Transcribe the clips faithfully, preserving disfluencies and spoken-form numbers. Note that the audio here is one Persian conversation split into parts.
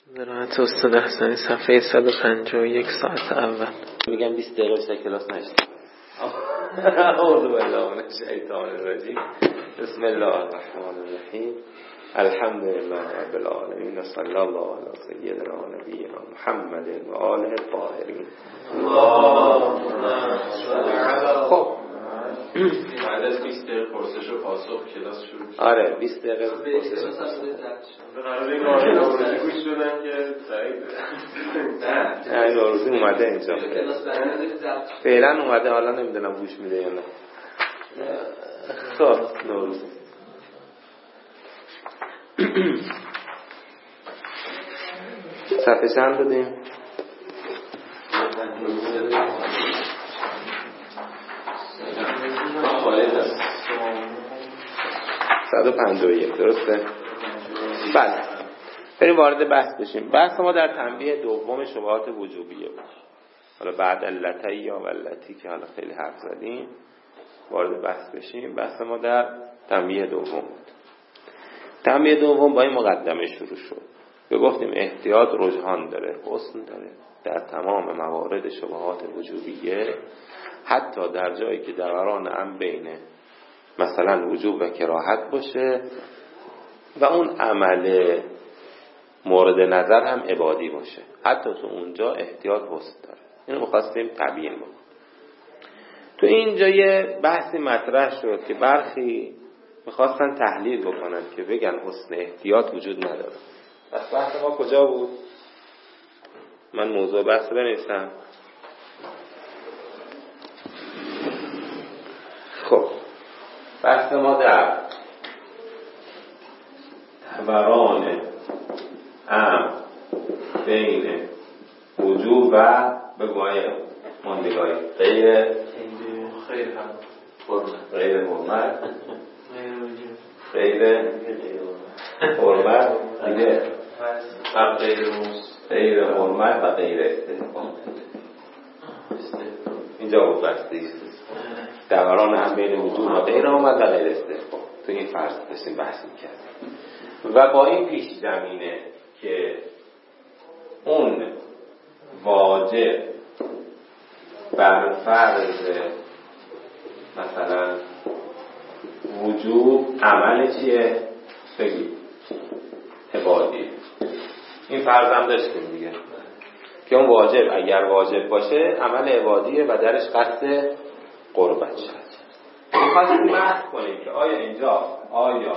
درایت استاد احسانی صفحه صد و پنجاه و یک ساعت اول. میگم بیست دقیقه بیشتر کلاس نشد. اعوذ بالله من الشیطان الرجیم. بسم الله الرحمن الرحیم. الحمد لله رب العالمین و صلی الله علی سیدنا و نبینا محمد و آله الطاهرین. خب بعد از بیست دقیقه پرسش و پاسخ کلاس شروع شد. آره بیست دقیقه پرسش. قراره این آرزوی گوش شدن که سعید نه این آرزوی اومده اینجا فعلا اومده، حالا نمیدونم گوش میده یا نه. خب نوروز صفحه چند دادیم؟ صد و پنجاه و یک درسته؟ بله بریم وارد بحث بشیم. بحث ما در تنبیه دوم شبهات وجوبیه بود. حالا بعد علتی یا ولتی که حالا خیلی حرف زدیم وارد بحث بشیم. بحث ما در تنبیه دوم بود. تنبیه دوم با این مقدمه شروع شد که گفتیم احتیاط رجحان داره، حسن داره در تمام موارد شبهات وجوبیه، حتی در جایی که دوران هم بینه مثلا وجوب و کراهت باشه و اون عمل مورد نظر هم عبادی باشه، حتی تو اونجا احتیاط حسن داره. اینو می‌خواستیم تبیین بکنیم. تو اینجا یه بحثی مطرح شد که برخی می‌خواستن تحلیل بکنن که بگن حسن احتیاط وجود نداره. پس بحث ما کجا بود؟ من موضوع بحث بنویسم. خب بحث ما در توران ام بین وجوب و بگوهای ماندگاهی غیر خیر هم غیر حرمت غیر حرمت دیگه غیر غیر حرمت و غیر استحقاق. اینجا بود بحثی دوران هم بین وجوب و غیر حرمت و غیر استحقاق. تو این فرض داشتیم بحث می‌کردیم و با این پیش زمینه که اون واجب بر فرض مثلا وجوب عمل چیه؟ بگید عبادی. این فرض هم داشتیم دیگه که اون واجب اگر واجب باشه عمل عبادیه و درش قصد قربت شد. میخواستیم بحث کنیم که آیا اینجا آیا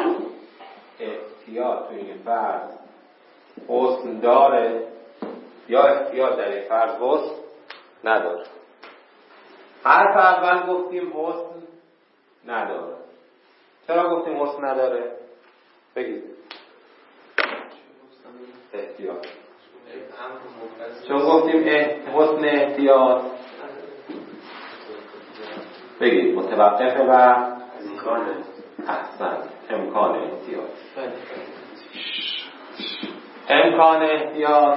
احتیاط تو این فرض حسن داره یا احتیاط در این فرض حسن نداره. حرف اول گفتیم حسن نداره. چرا گفتیم حسن نداره؟ بگید. احتیاط چون گفتیم حسن احتیاط بگید متوقف و امکان احسن امکان احتیاط امکان احتیاط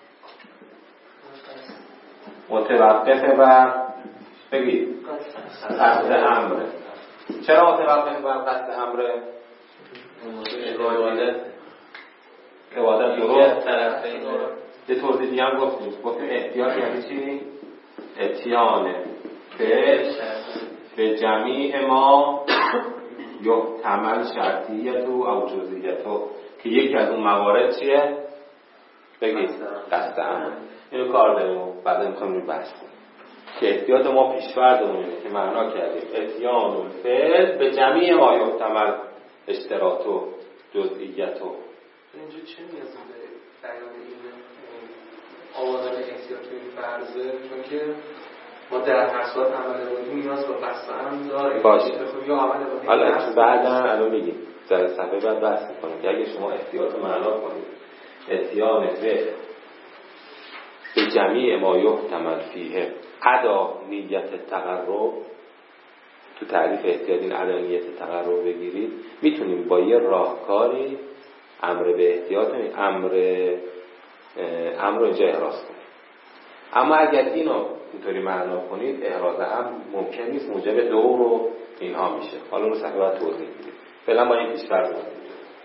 متوقف و بگید قصد امره. چرا متوقف بر قصد امره؟ عبادت عبادت درست طرفین. یه توضیح دیگه هم گفتیم گفتیم احتیاط یعنی چی؟ اتیان به به جمیع ما یحتمل شرطیت و جزئیت که یکی از اون موارد چیه؟ بگید قصد امر. اینو کار داریم و بعد میخوایم بحث کنیم که احتیاط ما پیش‌فرضمونه که معنا کردیم اتیان الفعل به جمیع ما یحتمل اشتراط و جزئیت. اینجا چه نیازی داره بیان این آوازان احتیاط تو این فرضه؟ چون که ما در هر صورت عمل بودیم نیاز به قصد هم داریم. باشه یا عمل بودیم حالا بعدا الان میگیم در صفحه بعد بحث می‌کنیم که اگه شما احتیاط معنا کنید اتیان به به جمیع ما یحتمل فیه ادا نیت تقرب، تو تعریف احتیاط این ادا نیت تقرب بگیرید میتونیم با یه راهکاری امر به احتیاط امر امر رو اینجا احراز کنیم. اما اگر اینو اینطوری معنا کنید احراز هم ممکن نیست موجب دور و اینها میشه. حالا رو صفحه بعد توضیح میدیم. فعلا با این پیش فرض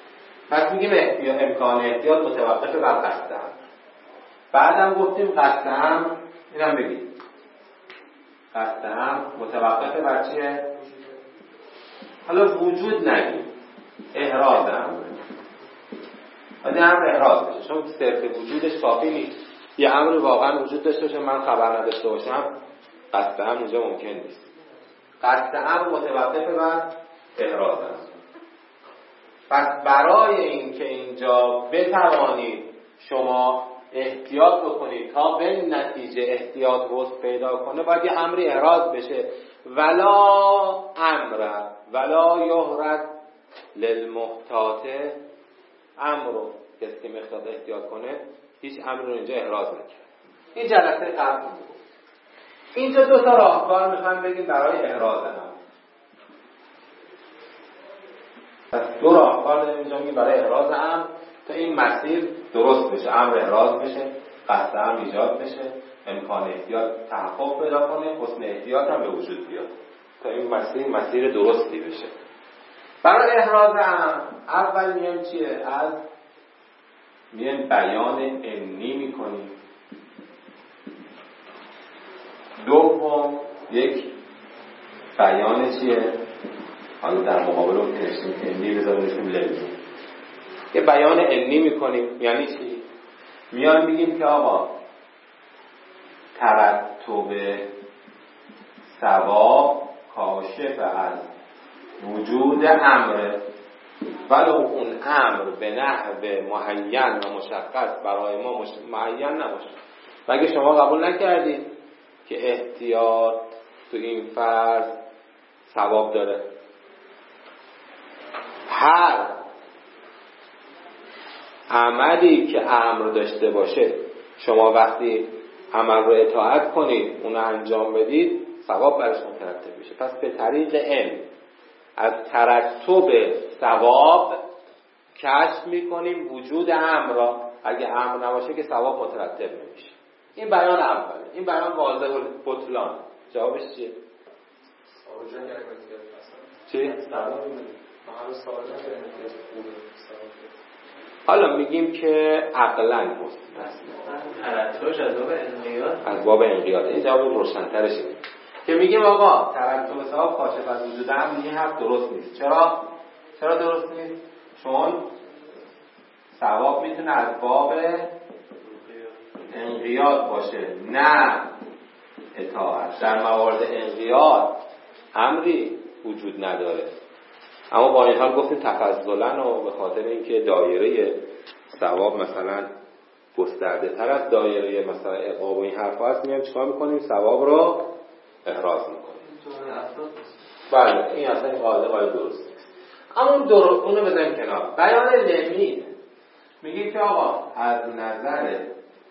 پس میگیم احتیاط امکان احتیاط متوقف بر قصد امر. بعدم گفتیم قصد امر، اینم بگید قصد امر متوقف بر چیه؟ حالا وجود نگیم، احراز امر. باید امر احراز بشه، چون صرف وجودش کافی نیست. یه امر واقعا وجود داشته باشه من خبر نداشته باشم، قصد امر اونجا ممکن نیست. قصد امر متوقف بر احراز امر. پس برای این که اینجا بتوانید شما احتیاط بکنید تا به نتیجه احتیاط وسط پیدا کنه، باید یه امری احراز بشه. ولا امر ولا یهرد للمحتاط امرو، کسی که میخواد احتیاط کنه هیچ امر رو اینجا احراز نکرد. این جلسه قبل بود. اینجا دو تا راهکار میخوام بگیم برای احراز امر. پس دو راهکار داریم اینجا میگیم برای احراز امر تا این مسیر درست بشه، امر احراز بشه، قصد امر ایجاد بشه، امکان احتیاط تحقق پیدا کنه، حسن احتیاط هم به وجود بیاد تا این مسیر مسیر درستی بشه. برای احراز امر اول میایم چیه؟ از میایم بیان عنی میکنیم. دوم یک بیان چیه؟ حالا در مقابل اون که نشیم عنی بذاریم نشیم لزومی. یه بیان عنی میکنیم. یعنی چی؟ میایم میگیم که آقا ترتب ثواب کاشف از وجود امر، ولو اون امر به نحو معین و مشخص برای ما مش... معین نباشه. مگه شما قبول نکردید که احتیاط تو این فرض ثواب داره؟ هر عملی که امر داشته باشه شما وقتی عمل رو اطاعت کنید اون رو انجام بدید ثواب برش مترتب میشه. پس به طریق علم از ترتب ثواب کشف میکنیم وجود امر را. اگه امر نباشه که ثواب مترتب نمیشه. این بیان اوله. این بیان واضح و بطلان. جوابش چیه؟ چی؟ حالا میگیم که عقلاً مستثنا. ترتبش از باب انقیاد از باب انقیاد. این جواب روشن‌ترش اینه که میگیم آقا ترتب ثواب کاشف از وجود امر، این حرف درست نیست. چرا؟ چرا درست نیست؟ چون ثواب میتونه از باب انقیاد باشه نه اطاعت. در موارد انقیاد امری وجود نداره، اما با این حال گفتیم تفضلا و به خاطر اینکه دایره ثواب مثلا گسترده تر از دایره مثلا عقاب و این حرف هست، میایم چیکار میکنیم؟ ثواب رو احراز میکنیم. بله این اصلا این قاعده قاعده درست. اما اون درست اونو بذاریم کنار. بیان لمی میگه که آقا از نظر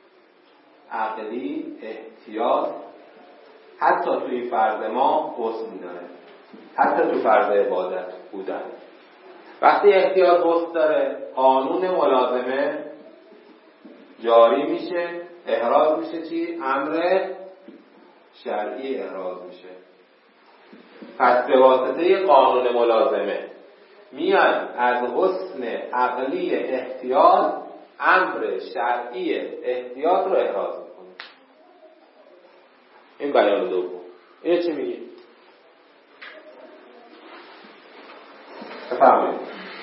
عقلی احتیاط حتی توی فرض ما حسن داره، حتی تو فرض عبادت بودن. وقتی احتیاط حسن داره قانون ملازمه جاری میشه، احراز میشه. چی؟ امر شرعی احراز میشه. پس به واسطه قانون ملازمه میان از حسن عقلی احتیاط امر شرعی احتیاط رو احراز میکنه. این بیان دوم. اینه چی میگی؟ بفهمید.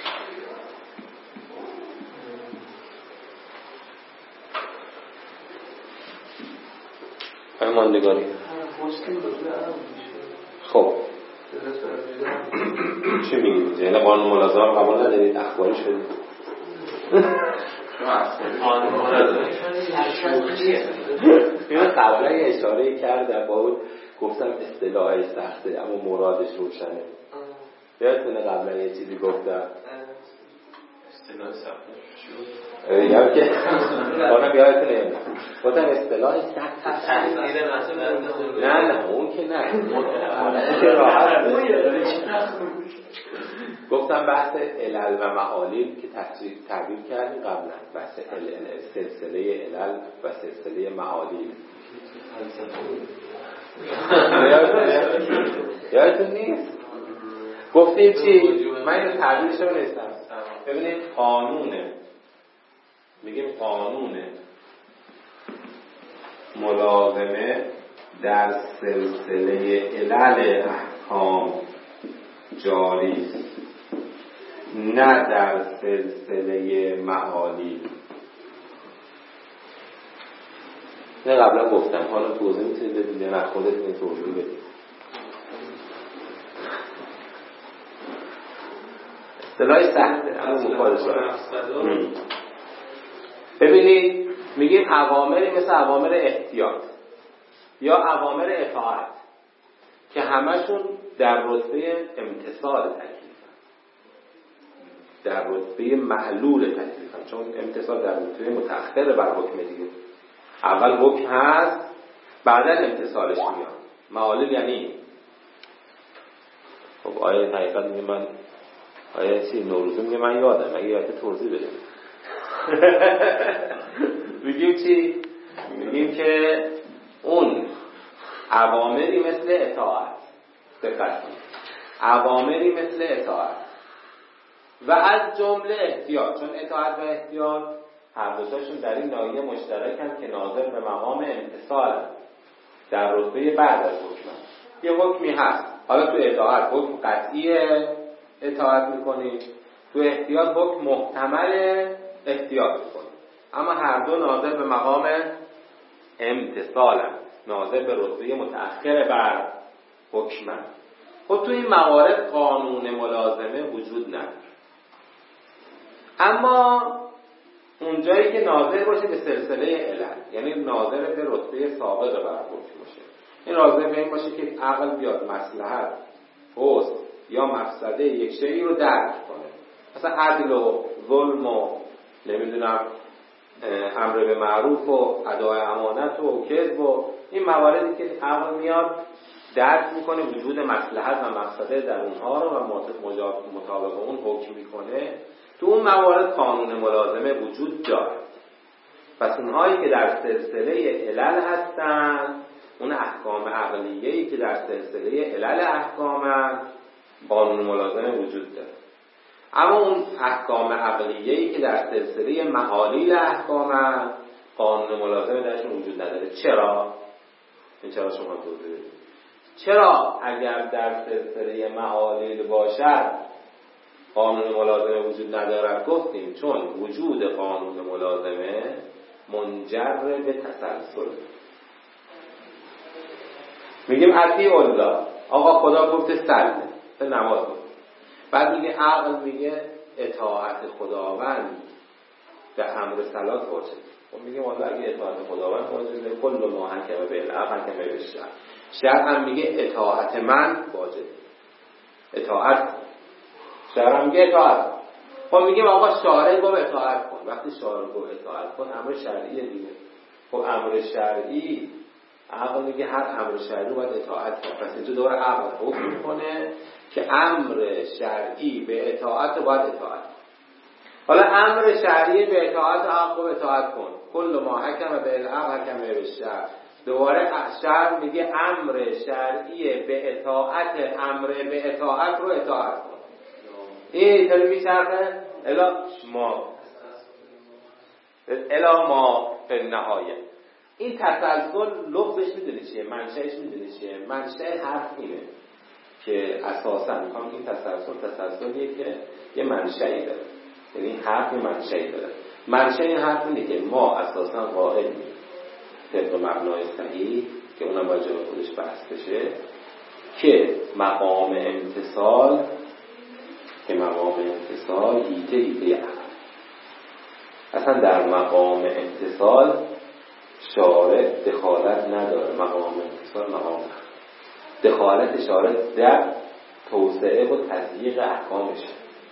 فرماندگاری. خب چی میگید؟ یعنی قانون ملازمه قبول ندارید؟ اخباری شدید؟ قانون ملازمه اینو قبلا یه اشاره کرد با اون گفتم اصطلاحی سخته اما مرادش روشنه. یادتونه قبلا یه چیزی گفتم اصطلاح سخته یا که اونم یادتونه گفتم اصطلاح سخت نه نه اون که نه اون که راحت گفتم بحث علل و معالیل که تعبیر کردیم قبلا، بحث سلسله علل و سلسله معالیل. یادتون نیست؟ گفتیم چی؟ من اینو تعبیرش رو نیستم ببینید قانونه، میگیم قانون ملازمه در سلسله علل احکام جاری است، نه در سلسله معالی. نه قبلا گفتم، حالا توضیح میتونید بدید نه خودتون توضیح بدید. اصطلاح سخته اما مفادشه. ببینید میگیم اوامری مثل اوامر احتیاط یا اوامر اطاعت که همشون در رتبه امتثال تکلیفن، در رتبه معلول تکلیفن، چون امتثال در رتبه متأخر بر حکم دیگه. اول حکم هست بعدا امتثالش میاد. معالل یعنی خب آیه حقیقت میگه من آیه چی نوروزی میگه من یادم اگه یادت توضیح بده. میگیم چی؟ میگیم که اون اوامری مثل اطاعت، دقت کنید، اوامری مثل اطاعت و از جمله احتیاط، چون اطاعت و احتیاط هر دوتاشون در این ناحیه مشترکن که ناظر به مقام امتثال در رتبه بعد از حکم. یه حکمی هست، حالا تو اطاعت حکم قطعی اطاعت میکنید، تو احتیاط حکم محتمل احتیاط میکنید، اما هر دو ناظر به مقام امتثالن، ناظر به رتبه متأخر بر حکمن. خب تو این موارد قانون ملازمه وجود نداره، اما اونجایی که ناظر باشه به سلسله علل، یعنی ناظر به رتبه سابق بر حکم باشه، این ناظر به این باشه که عقل بیاد مصلحت، حسن یا مفسده یک شیئی رو درک کنه، مثلا عدل و ظلم و نمیدونم امر به معروف و ادای امانت و کذب و این مواردی که عقل میاد درک میکنه وجود مصلحت و مفسده در اونها رو و مطابق اون حکم میکنه، تو اون موارد قانون ملازمه وجود داره. پس اونهایی که در سلسله علل هستن، اون احکام عقلیه‌ای که در سلسله علل احکامن، قانون ملازمه وجود داره. اما اون احکام عقلیه‌ای که در سلسله معالیل احکامن، قانون ملازمه درشون وجود نداره. چرا؟ این چرا شما توضیح بدید. چرا اگر در سلسله معالیل باشد قانون ملازمه وجود ندارد؟ گفتیم چون وجود قانون ملازمه منجر به تسلسل. میگیم اطیع الله، آقا خدا گفته سلم به نماز بود، بعد میگه عقل میگه اطاعت خداوند به امر صلات واجب. خب میگیم والله اگه اطاعت خداوند واجبه، کل ما حکم به العقل حکم به الشرع، شرع هم میگه اطاعت من واجب، اطاعت شرع هم میگه اطاعت. خب میگیم آقا شارع گفت اطاعت کن، وقتی شارع گفت اطاعت کن امر شرعیه دیگه. خب امر شرعی عقل میگه هر امر شرعی رو باید اطاعت کن، پس اینجا دور عقل حکم میکنه که امر شرعی به اطاعت باید اطاعت کن. حالا امر شرعی به اطاعت عقل اطاعت کن، کل ما حکم به العقل حکم به الشرع، دوباره شرع میگه امر شرعی به اطاعت امر به اطاعت رو اطاعت کن. این اینطوری میچرخه الا ما الا ما به نهایه. این تسلسل لفظش میدونی چیه؟ منشأش میدونی چیه؟ منشأ حرف اینه که اساسا میخوام این تسلسل تسلسلیه که یه منشأی داره، یعنی حرف یه منشأی داره. منشأ این حرف اینه که ما اساسا قائلیم طبق مبنای صحیح که اونم باید جای خودش بحث بشه که مقام امتصال که مقام امتصال هیته هیته عقل. اصلا در مقام امتصال شارع دخالت نداره. مقام امتصال مقام دخالت شارع در توسعه و تضییق احکامشه.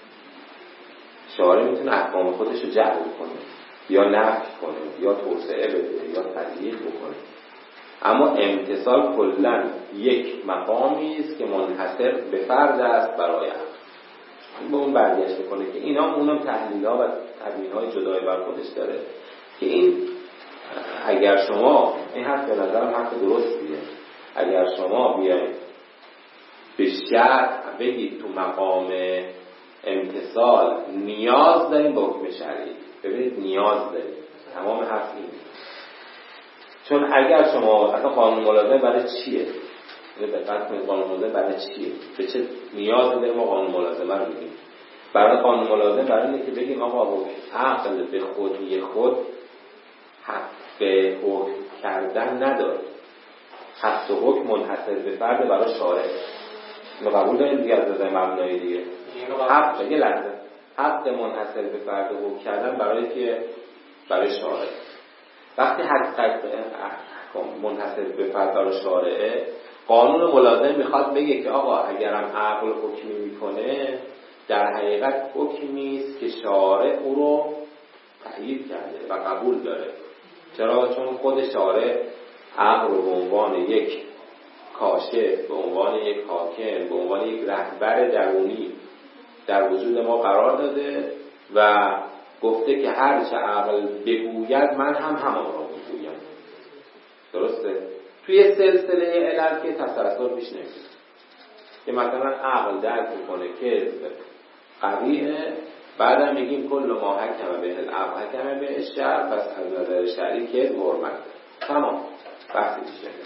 شارع میتونه احکام خودش رو جعل کنه یا نفی کنه یا توسعه بده یا تضییق بکنه، اما امتصال کلا یک مقامی است که منحصر به فرد است برای عقل. به اون برگشت میکنه که اینا اونم تحلیل‌ها و تبیین‌های جدای بر خودش داره که این اگر شما این حرف به نظرم حرف درستیه، اگر شما بیاید به شرع بگید تو مقام امتصال نیاز داریم به حکم شرعی. ببینید نیاز داریم، تمام حرف این. چون اگر شما اصلا قانون ملازمه برای چیه؟ دقت کنید قانون ملازمه برای چیه؟ به چه نیازی داریم ما قانون ملازمه رو بگیم؟ برای قانون ملازمه برای اینه که بگیم آقا عقل به خودی خود حق به حکم کردن نداره. حق و حکم منحصر به فرد برای شارع. ما قبول داریم دیگه از نظر مبنایی دیگه. حق یه لحظه حق منحصر به فرد حکم کردن برای که برای شارع. وقتی حقیقت منحصر به فرد برای شارعه، قانون ملازمه میخواد بگه که آقا اگرم عقل حکمی میکنه در حقیقت حکمی است که شارع او رو تأیید کرده و قبول داره. چرا؟ چون خود شارع عقل رو به عنوان یک کاشف، به عنوان یک حاکم، به عنوان یک رهبر درونی در وجود ما قرار داده و گفته که هر چه عقل بگوید من هم همان را بگویم. درسته؟ توی سلسله علل که تسلسل پیش نمیاد که مثلا عقل درک میکنه که قریه، بعدم میگیم کل ما حکم به العقل حکم به الشرع، پس از نظر شرعی که حرمت. تمام بحثی پیش نمیاد.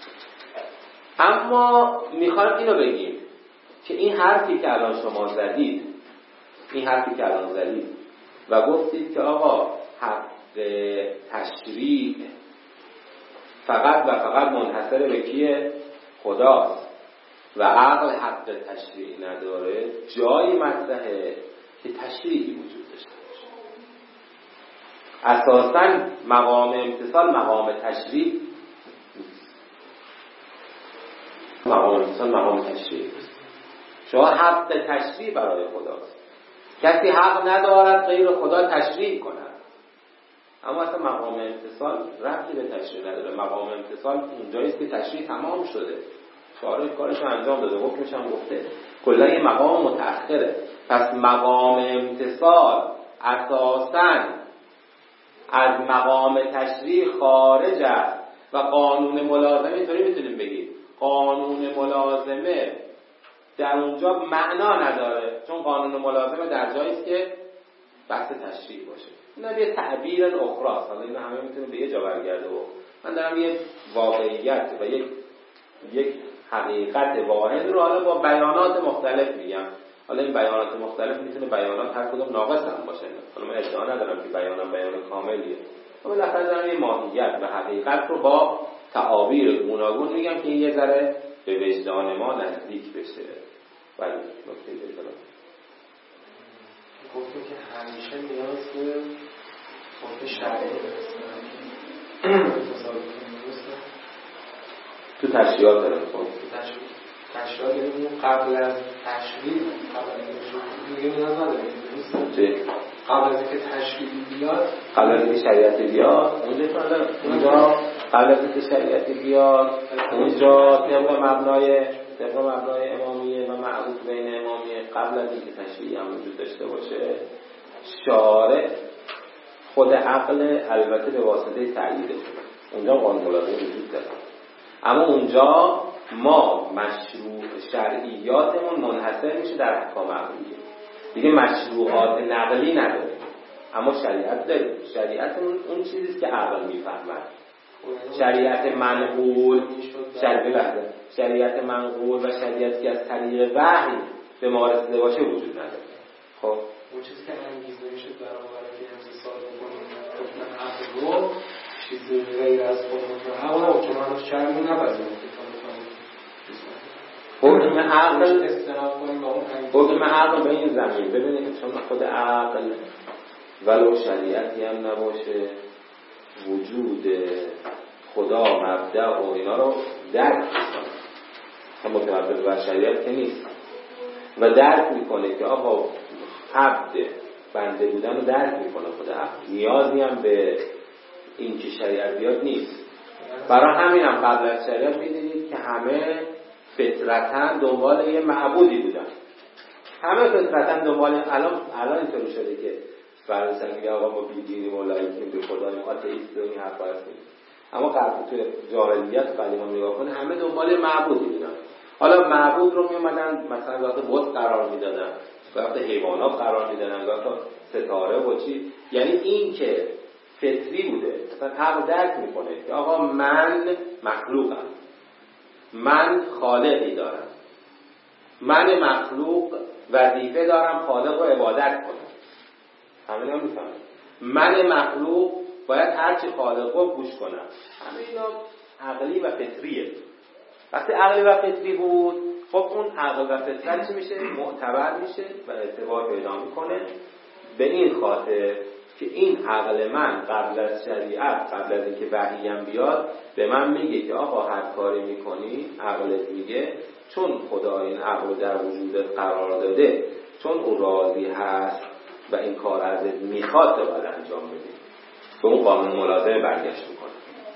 اما میخوایم اینو بگیم که این حرفی که الان شما زدید، این حرفی که الان زدید و گفتید که آقا حق تشریع فقط و فقط منحصر به کیه؟ خداست و عقل حق تشریع نداره، جایی مطرحه که تشریعی وجود داشته باشه. اساساً مقام امتصال مقام تشریع مقام امتصال مقام تشریع شما حق تشریع برای خداست. کسی حق ندارد غیر خدا تشریع کند. اما اصلا مقام امتصال ربطی به تشریع نداره. مقام امتصال اونجاییست که تشریع تمام شده، شارع کارش رو انجام داده، حکمش هم گفته، کلا یه مقام متأخره. پس مقام امتصال اساساً از مقام تشریع خارج است و قانون ملازمه اینطوری میتونیم بگیم قانون ملازمه در اونجا معنا نداره، چون قانون ملازمه در جاییست که بحث تشریع باشه. این یه تعبیر اخراست، حالا این همه میتونه به یه جا برگرده و من دارم یه واقعیت و یک یک حقیقت واحد رو حالا با بیانات مختلف میگم. حالا این بیانات مختلف میتونه بیانات هر کدوم ناقص هم باشه. حالا من ادعا ندارم که بیانم بیان کاملیه، اما بالاخره دارم یه ماهیت و حقیقت رو با تعابیر گوناگون میگم که یه ذره به وجدان ما نزدیک بشه. ولی نکته دیگه گفتیم که همیشه نیاز به حکم شرعی تو تشریعات داره خود تشریعات داریم قبل از تشریع قبل از اینکه نیاز نداریم قبل از اینکه تشریع بیاد قبل از اینکه شریعت بیاد اونجا اونجا قبل از اینکه شریعت بیاد اونجا طبق مبنای طبق مبنای امامیه و معروف بین امامیه قبل از اینکه تشریعی هم وجود داشته باشه شارع خود عقل البته به واسطه تأییدش اونجا قانون ملازمه وجود داره، اما اونجا ما مشروع شرعیاتمون منحصر میشه در احکام عقلیه دیگه، مشروعات نقلی نداریم اما شریعت داریم. شریعتمون اون چیزیست که عقل میفهمد. شریعت منقول شریعت شریعت منقول و شریعتی که از طریق وحی به ما رسیده باشه وجود نداره. خب اون چیزی که انگیزه میشه برای که امتصال بکنیم حکم عقل رو چیز غیر از خودمون هوا و چون هنوز شرعی نپذیریم حکم عقل استناد کنیم با اون حکم عقل به این زمین ببینید چون خود عقل ولو شریعتی هم نباشه وجود خدا مبدأ و اینا رو درک میکنه، هم متمرکز بر شریعت که نیست و درک میکنه که آقا عبد بنده بودن رو درک میکنه خود عبد، نیازی هم به این که شریعت بیاد نیست. برای همین هم قبل از شریعت میدیدید که همه فطرتاً دنبال یه معبودی بودن، همه فطرتاً دنبال الان الان اینطوری شده که فرض کنید آقا ما بی‌دینیم و لایکیم به خداییم آتئیست و این حرفا هستیم، اما قبل تو جاهلیت قدیما نگاه کنه همه دنبال معبودی بودن. حالا معبود رو میومدن مثلا ذات بت قرار میدادن، وقت حیوانات قرار میدن، وقت ستاره و چی. یعنی این که فطری بوده، مثلا عقل درک میکنه که آقا من مخلوقم، من خالقی دارم، من مخلوق وظیفه دارم خالق رو عبادت کنم. همین هم میفهمم من مخلوق باید هرچی خالق رو گوش کنم. همه اینا عقلی و فطریه. وقتی عقلی و فطری بود، خب اون عقل و فطرت چی میشه؟ معتبر میشه و اعتبار پیدا میکنه. به این خاطر که این عقل من قبل از شریعت، قبل از اینکه وحیم بیاد، به من میگه که آقا هر کاری میکنی، عقلت میگه چون خدا این عقل رو در وجودت قرار داده، چون اون راضی هست و این کار ازت میخواد تو باید انجام بدی. به اون قانون ملازمه برگشت میکنه.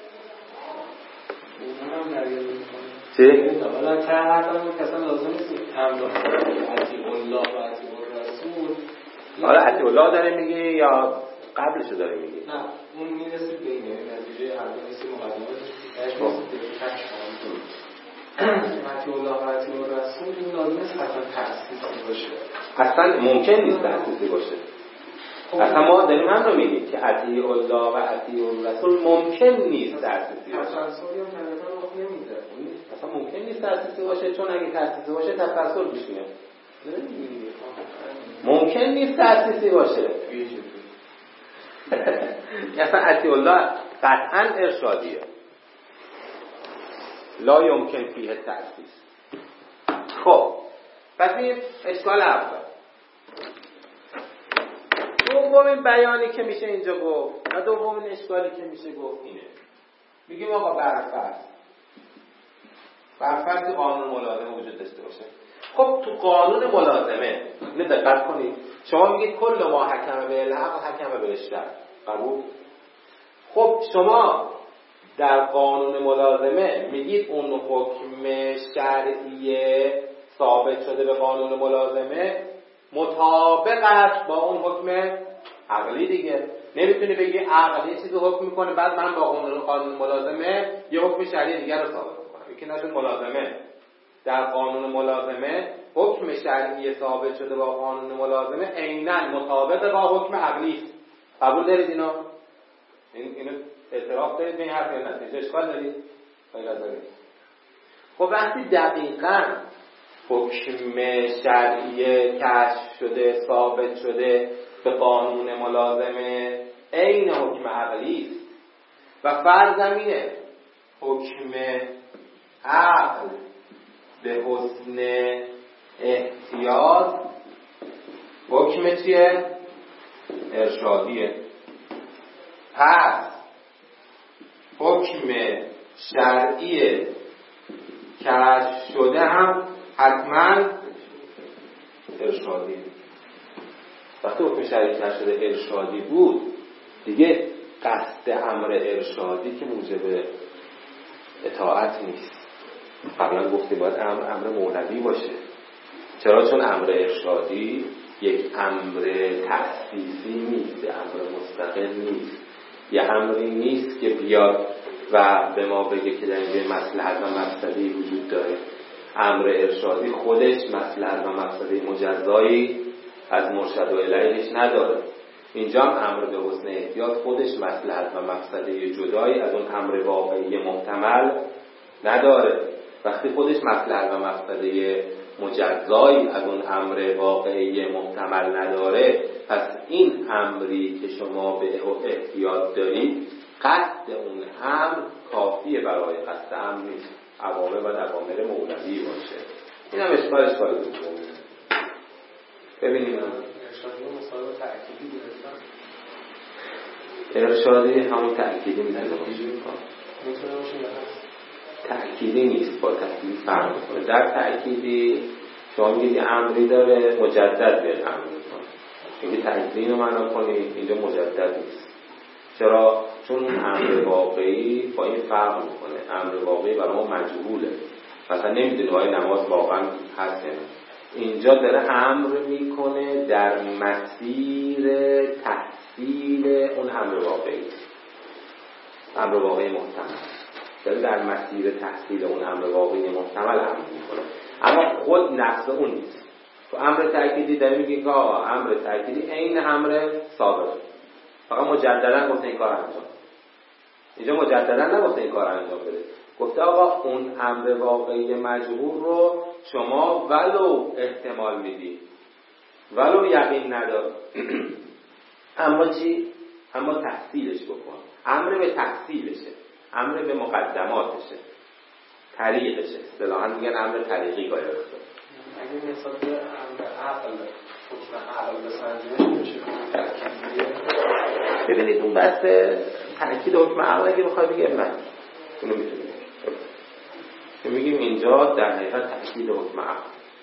چی؟ حالا چه حرفمون کسا لازم نیست همراه عطیق الله و عطیق الرسول. حالا عطیق الله داره میگه یا قبلشو داره میگه؟ نه اون میرسه بینه نتیجه حرفی نیست مقدمه عطیق الله و عطیق الرسول. این لازم نیست حتما تأسیسی باشه، اصلا ممکن نیست تأسیسی باشه. اصلا ما داریم هم رو میگیم که عطیق الله و عطیق الرسول ممکن نیست تأسیسی باشه. تفسیری هم کنیدن وقت نمیده، اصلا ممکن نیست تأسیسی باشه، چون اگه تأسیسی باشه تفسیر پیش میاد. ممکن نیست تأسیسی باشه. اصلا عطیق الله قطعا ارشادیه، لا یمکن فیه تأسیس. خب پس این اشکال اول. دومین بیانی که میشه اینجا گفت و دومین اشکالی که میشه گفت اینه، میگیم آقا برفرض برفرض قانون ملازمه وجود داشته باشه. خب تو قانون ملازمه اینو دقت کنید، شما میگید کل ما حکم به الحق حکم به الشر، قبول؟ خب شما در قانون ملازمه میگید اون حکم شرعی ثابت شده به قانون ملازمه مطابق است با اون حکم عقلی دیگه. نمیتونی بگی عقلی چیزی حکم میکنه بعد من با قانون ملازمه یه حکم شرعی دیگر رو ثابت کنم. یکی نشد ملازمه. در قانون ملازمه حکم شرعی ثابت شده با قانون ملازمه عیناً مطابق با حکم عقلی است. قبول دارید اینو؟ این اینو اعتراف دارید به این حرف یا نه؟ اشکال دارید؟ غیر از دارید. خب وقتی دقیقاً حکم شرعی کشف شده ثابت شده به قانون ملازمه عین حکم عقلی است و فرض اینه حکم عقل به حسن احتیاط حکم چیه؟ ارشادیه. پس حکم شرعی کشف شده هم حتما ارشادی. وقتی حکم شرعی کشف شده ارشادی بود دیگه قصد امر ارشادی که موجب اطاعت نیست. قبلا گفتیم باید امر امر مولوی باشه. چرا؟ چون امر ارشادی یک امر تأسیسی نیست، امر مستقل نیست، یه امری نیست که بیاد و به ما بگه که در اینجا مصلحت و مفسده وجود داره. امر ارشادی خودش مصلحت و مفسده مجزایی از مرشد و الیهش نداره. اینجا هم امر به حسن احتیاط خودش مصلحت و مفسده جدایی از اون امر واقعی محتمل نداره. وقتی خودش مصلحت و مفسده مجزایی از اون امر واقعی محتمل نداره، پس این امری که شما به احتیاط دارید قصد اون امر کافیه برای قصد امر نیست. عوامل و اوامر مولوی باشه. این هم اشکال اشکال دومیه. ببینیم ارشادی و مصادر تأکیدی بودن. ارشادی همون تأکیدی میتونه باشه. میتونه باشه یا هست؟ تأکیدی نیست، با تأکیدی فرق میکنه. در تأکیدی شما میگید یه امری داره مجدد بیاد امر میکنه. میگید تأکیدی اینو معنا کنید، اینجا مجدد نیست. چرا؟ چون اون امر واقعی با این فرق میکنه. امر واقعی برای ما مجهوله. مثلا نمیدونی آیا نماز واقعا هست یا نه. اینجا داره امر میکنه در مسیر تحصیل اون امر واقعی. امر واقعی محتمل. داره در مسیر تحصیل اون امر واقعی محتمل امر میکنه. اما خود نفس اون نیست. تو امر تأکیدی داره میگه که آقا امر تأکیدی عین امر سابق، فقط مجددا گفته این کار انجام. اینجا مجددا نگفته این کار انجام بده، گفته آقا اون امر واقعی مجهول رو شما ولو احتمال میدی، ولو یقین ندار، اما چی؟ اما تحصیلش بکن. امر به تحصیلشه، امر به مقدماتشه، طریقشه. اصطلاحاً میگن امر طریقی باید باشه. اگه مثلا به امر عقل، حکم عقل بسنجیم میشه تأکیدیه. ببینید اون بحث تأکید حکم عقل اگه بخواد بگه من اونو میتونیم که میگیم اینجا در حقیقت تأکید حکم عقل،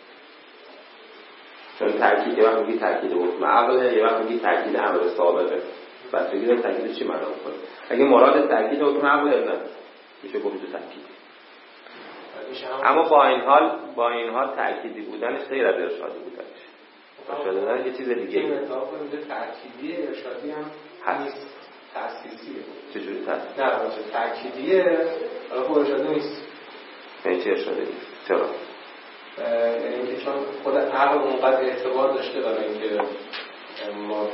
چون تأکید یه وقت میگی تأکید حکم عقله، یه وقت میگی تأکید امر سابقه. بس بگید تأکید چی معنا میکنه؟ اگه مراد تأکید حکم عقله نه میشه گفت تو تأکید. اما با این حال با این حال تأکیدی بودنش غیر از ارشادی بودنش. ارشادی بودن یه چیز دیگه این اتفاق اینجا تأکیدیه، ارشادی هم هست. تأسیسیه. چجوری تأسیس؟ نه باشه تأکیدیه، حالا خود ارشادی نیست. یعنی چی ارشادی نیست؟ چرا؟ یعنی اینکه چون خود عقل اونقدر اعتبار داشته برای اینکه ما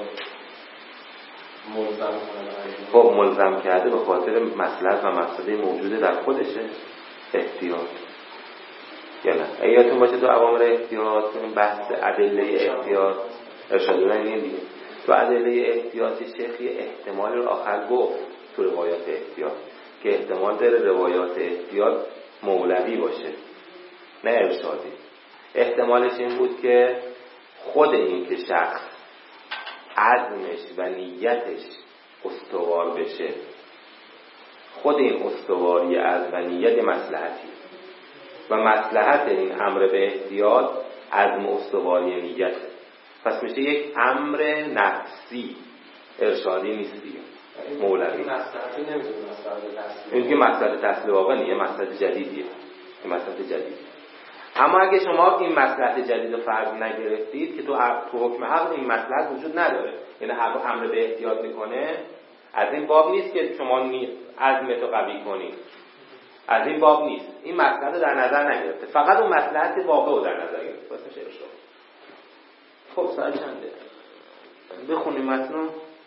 ملزم کنه. خب ملزم کرده به خاطر مصلحت و مقصده موجوده در خودشه، احتیاط. یا نه؟ اگه یادتون باشه تو اوامر احتیاط بحث ادله احتیاط ارشاد دادن این دیگه. تو ادله احتیاط شیخی احتمال رو آخر گفت تو روایات احتیاط که احتمال داره روایات احتیاط مولوی باشه نه ارشادی. احتمالش این بود که خود این که شخص عزمش و نیتش استوار بشه، خود این استواری عزم و نیت مصلحتی و مصلحت این امر به احتیاط عزم استواری نیت، پس میشه یک امر نفسی ارشادی نیست دیگه، مولوی. مصلحتی نمیدونه مصلحت تحصیل. این که مصلحت تحصیل واقعا نیه، مصلحت جدیدیه، این مصلحت جدیدیه. اما اگه شما این مصلحت جدید رو فرض نگرفتید که تو تو حکم عقل این مصلحت وجود نداره، یعنی امر به احتیاط میکنه، از این باب نیست که شما عزمتو قوی کنید، از این باب نیست، این مصلحت رو در نظر نگرفته، فقط اون مصلحت واقع رو در نظر گرفته. واسه چه شد؟ خب ساعت چنده؟ بخونیم متن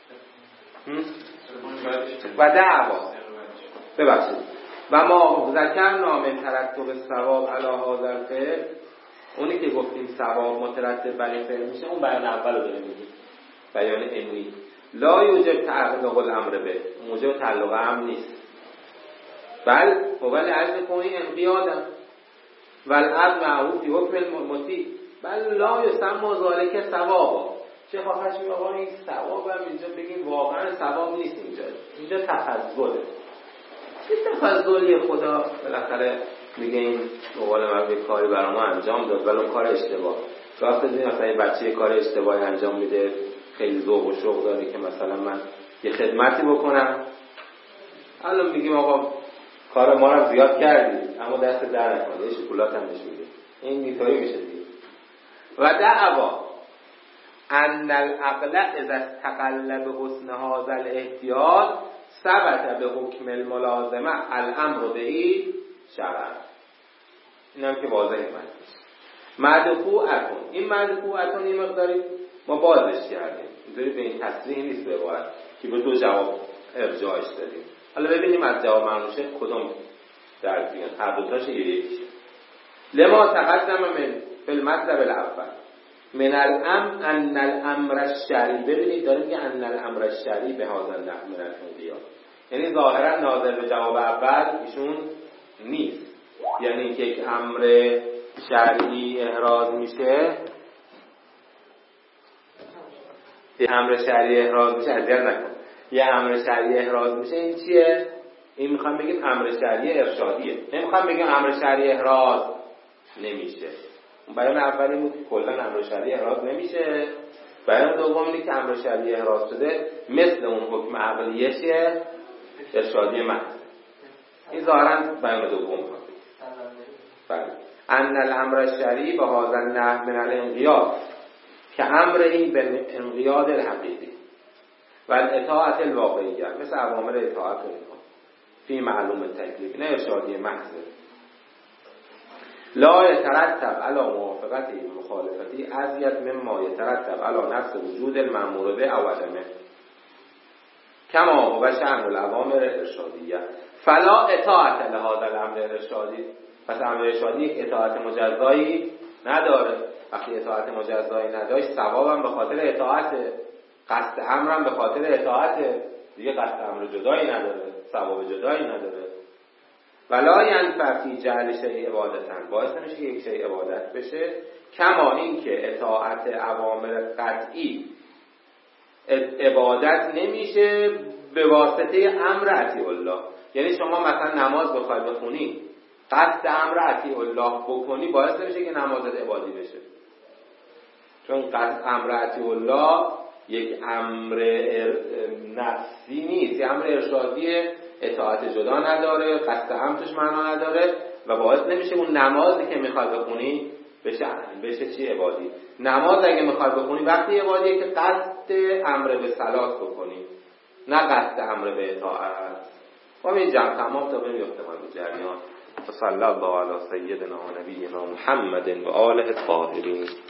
و دعوا ببخشید و ما ذکر نام ترتب ثواب علی هذا الفعل، اونی که گفتیم ثواب مترتب بر این فعل میشه، اون بیان اول رو داره میگه، بیان علمی. لا یوجب تعلق الامر به، موجب تعلق امر نیست، بل هو لعجل کنی انقیادا والعبد معروف فی حکم المطیع بل لا یسمى ذلک ثوابا. چه خواهش می آقا این ثواب هم اینجا بگیم واقعا ثواب نیست، اینجا اینجا تفضله، این تفضلی خدا بالاخره میگه این مقال من به کاری برای ما انجام داد ولی کار اشتباه. راست بدونی مثلا این بچه کار اشتباهی انجام میده، خیلی ذوق و شوق داره که مثلا من یه خدمتی بکنم، الان میگیم آقا کار ما رو زیاد کردی اما دست در نکنه، یه شکلات هم بهش میده، این اینطوری میشه دیگه. و دعوا ان العقل اذا استقل به حسن هذا الاحتیاط ثبت به حکم الملازمه الامر بهی شرعا. این هم که واضحه من مدفوعتون، این مدفوعتون این مقداری ما بازش کردیم، اینطوری به این تصریح نیست به عبارت که به دو جواب ارجاعش دادیم. حالا ببینیم از جواب منوشه کدوم در بیان، هر دوتاش یکیشه. لما تقدم من فی المطلب الاول من الامر ان الامر الشرعی، ببینید داره میگه ان الامر الشرعی به هذا النحو من الانقیاد، یعنی ظاهرا ناظر به جواب اول ایشون نیست، یعنی که یک امر شرعی احراز میشه، یه امر شرعی احراز میشه، اذیت نکن، یه امر شرعی احراز میشه، این چیه؟ این میخوام بگیم امر شرعی ارشادیه، نمیخوام بگیم امر شرعی احراز نمیشه. اون بیان اولی بود که کلا امر شرعی احراز نمیشه، بیان دوم اینه که امر شرعی احراز شده مثل اون حکم عقلیه چیه؟ ارشادی محض. این ظاهرا بیان دوم بود. بله. ان الامر الشرعی به هذا النحو من الانقیاد که امری به انقیاد الحقیقی و الاطاعت الواقعیه، مثل اوامر اطاعت اینها فی معلوم التکلیف، نه ارشادی محض. لا يترتب علی موافقته مخالفتی ازید مما یترتب علی نفس وجود المأمور به او عدمه کما هو شأن الاوامر ارشادیه فلا اطاعت لهذا الامر ارشادی. پس امر ارشادی اطاعت مجزایی نداره. وقتی اطاعت مجزایی نداشت ثوابم به خاطر اطاعت، قصد امرم به خاطر اطاعت، دیگه قصد امر جدایی نداره، ثواب جدایی نداره. ولا ینفع فی جعل شیء عبادتن، باعث نمیشه که یک شیء عبادت بشه. کما این که اطاعت اوامر قطعی عبادت نمیشه به واسطه امر اطیع الله. یعنی شما مثلا نماز بخوای بخونی قصد امر اطیع الله بکنی باعث نمیشه که نمازت عبادی بشه، چون قصد امر اطیع الله یک امر نفسی نیست، یک امر ارشادی، اطاعت جدا نداره، قصد هم توش معنا نداره و باعث نمیشه اون نمازی که میخوای بخونی بشه بشه چی عبادی. نماز اگه میخوای بخونی وقتی عبادیه که قصد امر به صلات بکنی، نه قصد امر به اطاعت. ما این جمع تمام تا بریم احتمال به جریان. صلی الله علی سیدنا و نبینا محمد و آله الطاهرین.